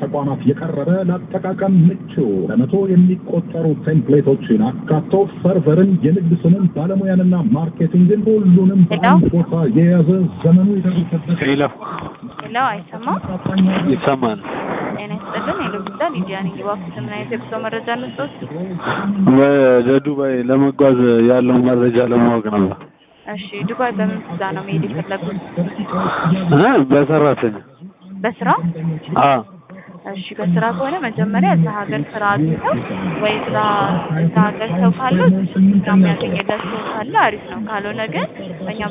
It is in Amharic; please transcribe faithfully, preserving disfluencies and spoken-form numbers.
ተቋማት የቀረበ ለአጠቃቀም ምቹ ለመቶ የሚቆጠሩ ቴምፕሌቶችን አካቶ ሰርቨርን የንግድ ስምን ባለሙያንና ማርኬቲንግን ሁሉንም በአንድ ቦታ የያዘ ዘመኑ የደረሰበት ሄሎ ሄሎ አይሰማ ይሰማል እኔ ስጠልን የሉብዳ ሊዲያን ይዋክስ ምን አይነት የብሶ መረጃ ልትወስ ወደ ዱባይ ለመጓዝ ያለው መረጃ ለማወቅ ነው እሺ ዱባይ በምን ቪዛ ነው መሄድ የፈለጉት እ በሰራተኛ በስራ አዎ እሺ በስራ ከሆነ መጀመሪያ እዛ ሀገር ስራ አግኝተው ወይ ስራ እዛ ሀገር ሰው ካለ ስራ የሚያገኝለት ሰው ካለ አሪፍ ነው ካልሆነ ግን እኛ